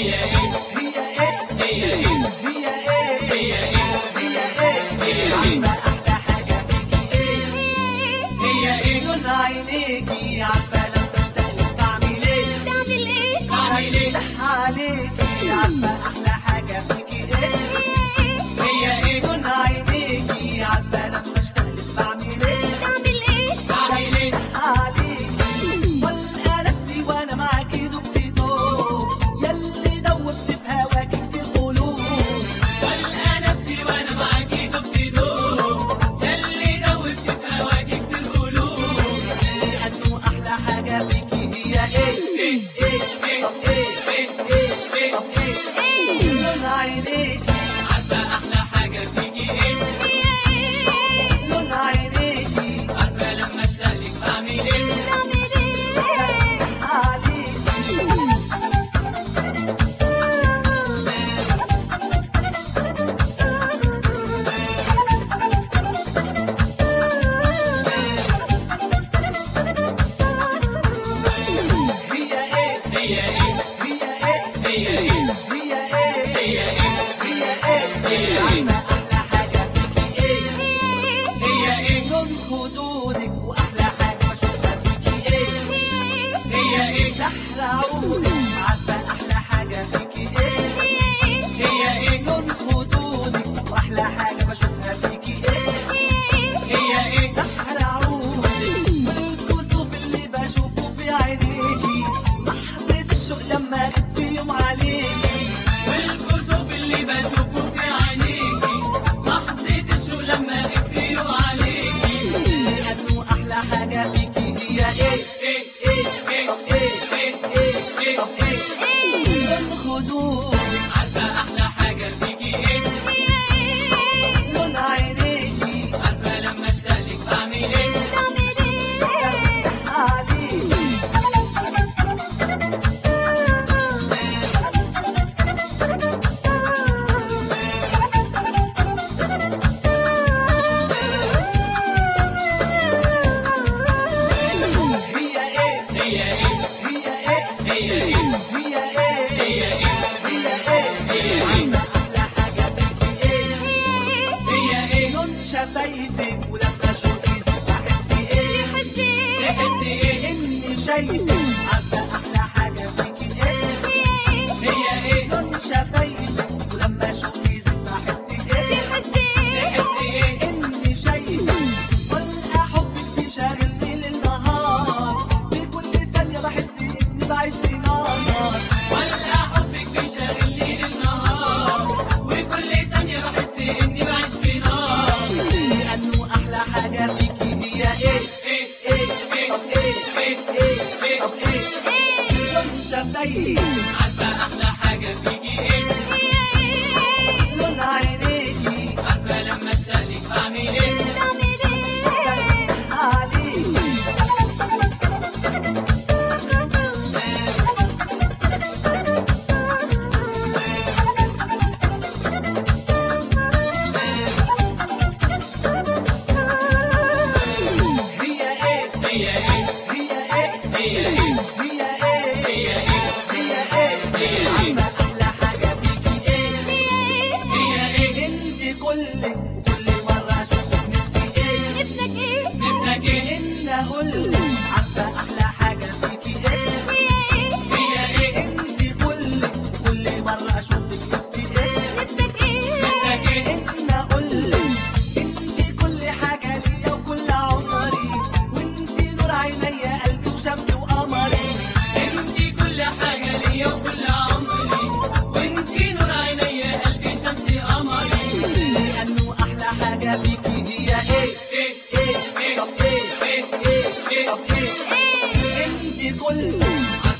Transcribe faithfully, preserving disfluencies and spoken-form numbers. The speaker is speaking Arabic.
هي ايه هي ايه هي ايه هي ايه هي ايه هي ايه هي ايه عارفة أحلى حاجة فيكي ايه هي ايه لون عينيكي عارفة لما اشتاق بعمل ايه تعمل ايه؟ اعمل ايه بفتح عليكي عارفة أحلى حاجة فيكي ايه هي ايه لون عينيكي عارفة لما اشتاق بعمل ايه تعمل ايه؟ اعمل ايه عليكي والقى نفسي وانا معاكي دبت دوب ياللي دوبت في هواكي كتير قلوب والقى نفسي وانا معاكي دبت دوب ياللي دوبت في هواكي كتير قلوب لأنه أحلى حاجة فيكي هي إيه ايه إيه ايه طب إيه ايه إيه ايه طب إيه لون عينيكي عارفة أحلى حاجة فيكي ايه لون عينيكي عارفة لما اشتاقلك بعمل ايه تعمل ايه؟ عليكي هي إيه هي ايه هي إيه هي ايه هي إيه هي ايه هي إيه هي عارفة أحلى حاجة فيكي إيه هي ايه لون خدودك وأحلى حاجة بشوفها فيكي إيه هي ايه سحر عودك عارفة أحلى حاجة فيكي إيه هي ايه لون خدودك وأحلى حاجة بشوفها فيكي إيه هي ايه سحر عودك والكسوف اللي بشوفه في عينيكي لحظة الشوق لما أغيب في يوم عليكي والكسوف اللي بشوفه في عينيكي لحظة الشوق لما اغيب يوم عليكي لأنه أحلى حاجة فيكي هي إيه ايه إيه ايه طب إيه ايه إيه ايه طب إيه لون خدودك عارفة أحلى حاجة فيكي ايه لون عينيكي عارفة لما اشتاقلك بعمل ايه عليكي هي إيه هي ايه هي إيه هي ايه هي إيه هي ايه هي إيه هي ايه عارفة أحلى حاجة فيكي إيه هي ايه لون شفايفك ولما أشوفك بحس إيه تحسي ايه إني شايفك عارفة أحلى حاجة فيكي إيه هي ايه لون شفايفك ولما أشوفك بحس إيه تحسي ايه إني شايفك والقى حبك بيشاغلني ليل نهار في كل ثانية بحس إني بعيش في نار ولا حبك بيشغلني للنهار وكل ثانية بحس إني بعيش في نار لأنه أحلى حاجة فيكي هي إيه إيه إيه إيه طب إيه إيه إيه إيه طب إيه لون شفايفك عارفة أحلى حاجة فيكي إيه لون عينيكي عارفة لما اشتاقلك بعمل إيه عليكي هي إيه هي إيه هي إيه هي إيه هي إيه هي إيه هي إيه هي إيه عارفة أحلى حاجة فيكي إيه هي إيه انت كلك وكل مرة اشوفك نفسي ايه نفسك إيه ان اقولك عارفة احلى حاجة فيكي ايه هي إيه انت كلك وكل مرة اشوفك نفسي ايه نفسك إيه ان اقولك انت كل حاجة ليا وكل عمري وانت نور عينيا قلبي وشمسي وقمري إنتي كل حاجة ليا وكل عمري وإنتي نور عينيا قلبي شمسي قمري لانه احلى حاجة فيكي هي ايه إيه ايه إيه طب ايه إيه ايه إيه طب ايه انت كل